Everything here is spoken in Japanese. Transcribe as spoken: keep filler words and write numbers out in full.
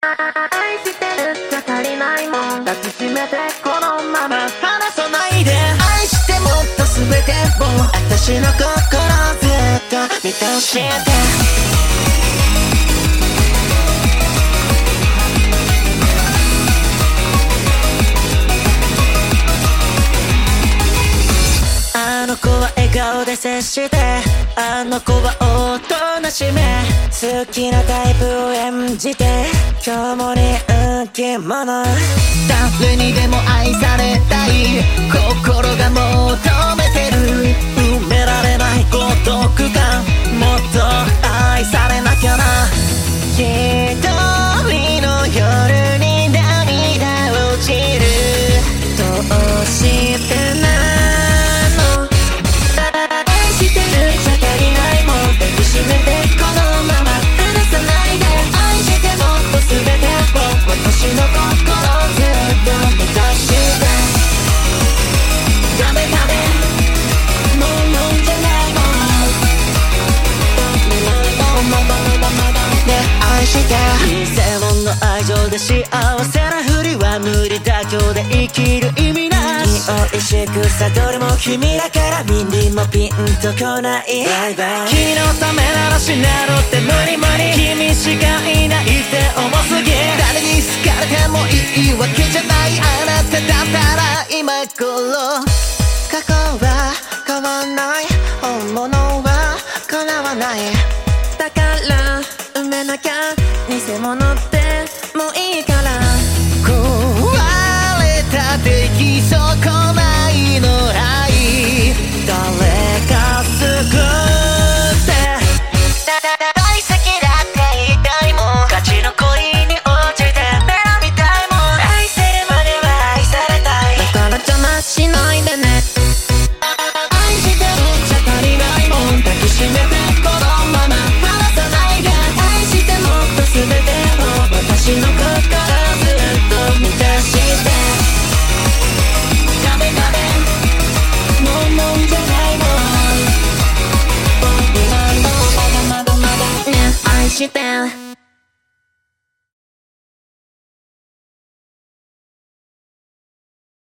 愛してるじゃ足りないもん抱きしめてこのまま離さないで愛してもっと全てを私の心ずっと満たしてあの子は笑顔で接してあの子はおとなしめ好きなタイプを演じて今日も人気者誰にでも愛されたい心が求めてる埋められない孤独感もっと愛されなきゃな一人の夜に涙落ちるどうしてなこのまま離さないで愛してもっと全てを私の心ずっと満たしてダメダメもうもんじゃないもんまだまだまだね愛して偽物の愛情で幸せなふりは無理妥協で生きる意味なし匂いしくさどれも君だからミリもピンとこない君のためなら死なろって無理無理君しかいないって重すぎ誰に好かれてもいいわけじゃないあなただったら今頃過去は変わらない本物は叶わないだから埋めなきゃ偽物ってもういいから壊れた出来損ないの愛誰か救って大好きだって言いたいもんガチの恋に落ちて目みたいもん愛せるまでは愛されたいだから邪魔しないでね愛してるじゃ足りないもん抱きしめてこのまま離さないで愛してもっと全てを私の心ずっと満たしてダメダメもうもんじゃないもん僕はまだまだまだね愛して